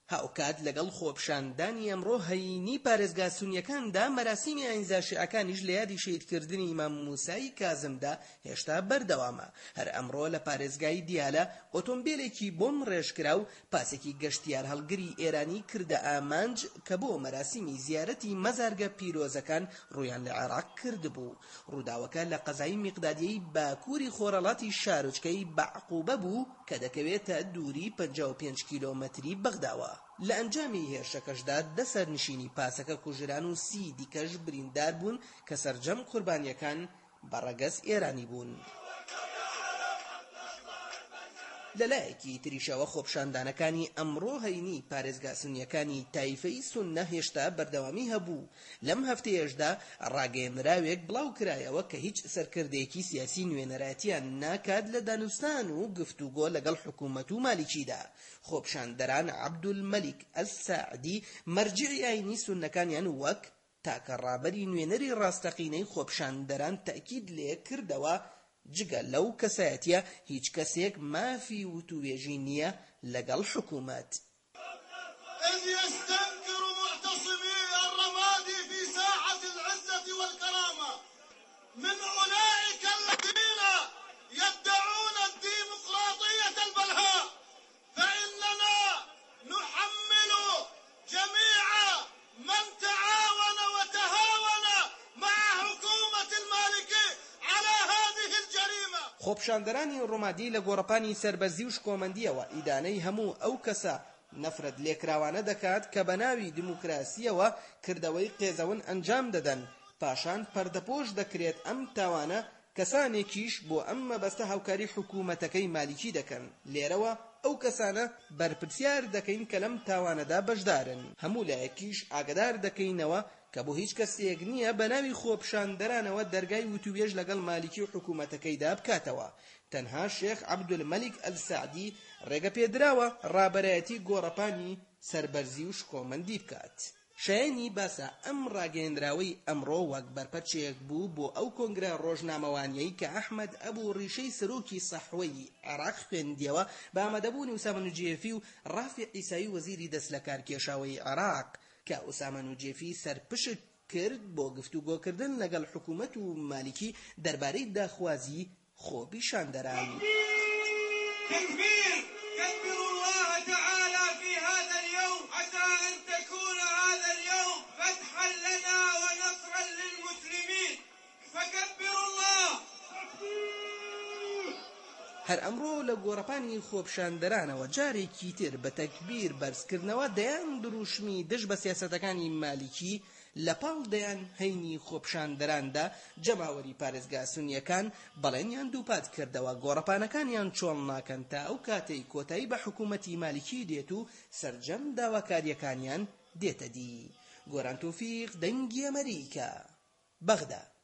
هاوکات لەگەڵ خۆپشاندانی ئەمڕۆ هەینی پارێزگا سونیەکاندا مەراسیمی ئاینزا شیعەکانیش لە یادی شەیدکردنی ئیمام موسای کازمدا هێشتا بەردەوامە. هەر ئەمڕۆ لە پارێزگای دیالە ئۆتۆمبیلێکی بۆم ڕێژکرا و پاسێکی گەشتیار هەڵگری ئێرانی کردە ئامانج کە بۆ مەراسیمی زیارەتی مەزارگە پیرۆزەکان ڕوویان لە عێراق کردبوو. ڕووداوەکە لە قەزای میقدادیەی باکووری خۆرەڵاتی شارۆچکەی بەعقوبە بوو کە دەکەوێتە دووری 55 کیلۆمەتری بەغداوە. لە ئەنجامی هێرشەکەشدا دەسەرنشینی پاسەکە کوژران و 30 دیکەش بریندار بوون کە سەرجەم قوربانیەکان بەڕەگەز ئێرانی بوون. لەلایەکی تریشەوە خۆپشاندانەکانی ئەمڕۆ هەینی پارێزگا سونیەکانی تایفەی سوننە هێشتا بەردەوامی هەبوو. لەم هەفتەیەشدا ڕاگەیەنراوێک بڵاو کرایەوە کە هیچ سەرکردەیەکی سیاسی نوێنەراتیان ناکات لە دانوستان و گفتوگۆ لەگەڵ حکوومەت و مالیکیدا. خۆپشاندەران عەبدولمەلیک ئەسساعدی مەرجعی ئاینی سوننەکانیان وەک تاکە ڕابەری نوێنەری ڕاستەقینەی خۆپشاندەران تەکید لێ کردەوە جگە لەو کەسایەتیە هیچ کەسێک مافی وتوێژی نییە لەگەڵ حکوومەت. إذ يستنكر معتصمي الرمادي في ساحة العزة والكرامة من أولئك الذين يدعون الديمقراطية البلهاء فإننا نحمل جميع من تعاون وتهاون مع حكومة المالكي على هذه الجريمة. خۆپشاندەرانی ڕۆمادی لە گۆڕەپانی سەربەرزی و شکۆمەندیەوە ئیدانەی هەموو ئەو کەسە نەفرەت لێکراوانە دەکات کە بە ناوی دیموکراسیەوە کردەوەی قێزەون ئەنجام دەدەن. پاشان پەردەپۆش دەکرێت ئەم تاوانە کەسانێکیش بۆ ئەم مەبەستە هاوکاری حکوومەتەکەی مالیکی دەکەن. لێرەوە ئەو کەسانە بەرپرسیار دەکەین کە لەم تاوانەدا بەشدارن. هەموو لایەکیش ئاگدار دەکەینەوە کە بۆ هیچ کەسێک نییە بە ناوی خۆپشاندەرانەوە دەرگای وتوێژ لەگەڵ مالیکی و حکوومەتەکەیدا بکاتەوە. تەنها شێخ عەبدولمەلیک ئەلساعدی ڕێگە پێدراوە ڕابەرایەتی گۆڕەپانی سەربەرزی و شکۆمەندی بکات. شایانی باسە ئەم ڕاگەیەندراوەی ئەمڕۆ وەک بەرپەرچێک بوو بۆ ئەو کۆنگرە ڕۆژنامەوانیەی کە ئەحمەد ئەبوو ڕیشەی سەرۆکی سەحوەی عێراق خوێندیەوە بە ئامادەبوونی ئوسامە نوجێفی و ڕافع ئیسایی وەزیری دەست لە کارکێشاوەی عێراق کە ئوسامە نوجێفی سەرپشت کرد بۆ گفتوگۆکردن لەگەڵ حکوومەت و مالیکی دەربارەی داخوازی خۆپیشاندەران. كبر الله تعالى في هذا اليوم عسى أن تكون هذا اليوم فتحا لنا ونصرا للمسلمين فكبر الله. هەر ئەمڕۆ لە گۆڕەپانی خۆپشاندەرانەوە جارێکی تر بە تەکبیر بەرزکردنەوە دەیان دروشمی دژ بە سیاسەتەکانی مالیکی لە پاڵ دەیان هەینی خۆپشاندەراندا جەماوەری پارێزگا سونیەکان بەڵێنیان دووپات کردەوە گۆڕەپانەکانیان چۆڵ ناکەن تا ئەو کاتەی کۆتایی بە حکوومەتی مالیکی دێت و سەرجەم داواکاریەکانیان دێتە دی. گۆران تۆفیق، دەنگی ئەمەریکا، بەغدا.